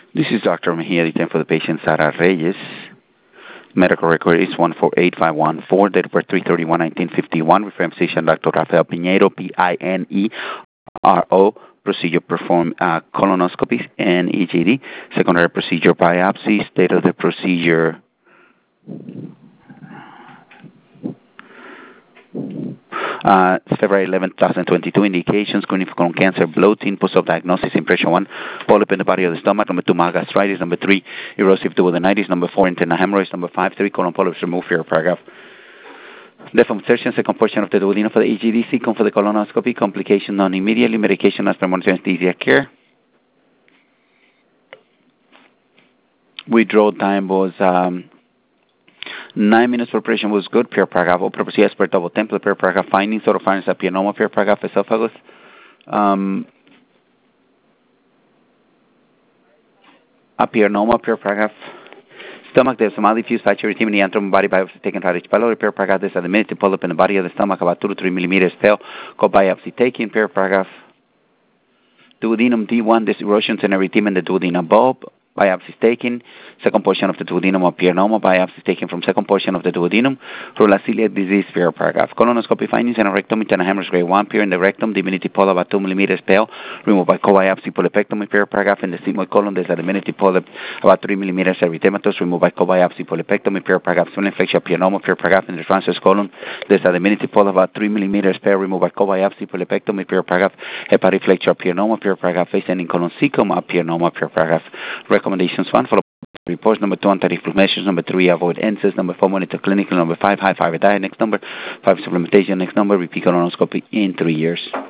This is Dr. Mejia, the time for the patient Sara Reyes. Medical record is 148514, date of birth 3/31/1951. Reference physician Dr. Rafael Pinheiro, Pinero. Procedure performed colonoscopy and EGD. Secondary procedure biopsy. State of the procedure. February 11, 2022. Indications: screening for colon cancer, bloating, post-op diagnosis, impression 1, polyp in the body of the stomach. Number 2, mild gastritis. Number 3, erosive duodenitis. Number 4, internal hemorrhoids. Number 5, 3 colon polyps removed. Here, paragraph. Deform insertion, second portion of the duodenum for the EGD, second for the colonoscopy. Complication non immediately. Medication as per monitoring anesthesia care. Withdrawal time was 9 minutes for operation was good. Per paragraph. Open procedure as per double template. Per paragraph. Findings: oropharynx, apianoma. Per paragraph. Esophagus. Apianoma. Per paragraph. Stomach, there's some diffuse factor erythema in the abdomen, body biopsy taken right each pylori. Per paragraph. There's a diminutive polyp in the body of the stomach, about 2 to 3 millimeters pale. Called biopsy taken. Per paragraph. Duodenum D1, there's erosions and erythema in the duodenum bulb. Biopsy taken. Second portion of the duodenum, apianoma. Biopsy taken from second portion of the duodenum. Rula celiac disease. Per paragraph. Colonoscopy findings: and a rectum, internal hemorrhage grade 1. Pure in the rectum, diminutive polyp about 2 millimeters pale. Removed by co-biopsy polypectomy. Per paragraph. In the sigmoid colon, there's a diminutive polyp about 3 millimeters erythematous. Removed by co-biopsy polypectomy. Per paragraph. Small inflection apianoma. Per paragraph. In the transverse colon, there's a diminutive polyp about 3 millimeters pale. Removed by co-biopsy polypectomy. Per paragraph. Hepatic flexure apianoma. Per paragraph. Face ending colon cecum apianoma. Per paragraph. Recommendations: 1, follow reports. Number 2, anti-reflux measures. Number 3, avoid NSAIDs. Number 4, monitor clinical. Number 5, high fiber diet. Next number 5, supplementation. Next number, repeat colonoscopy in 3 years.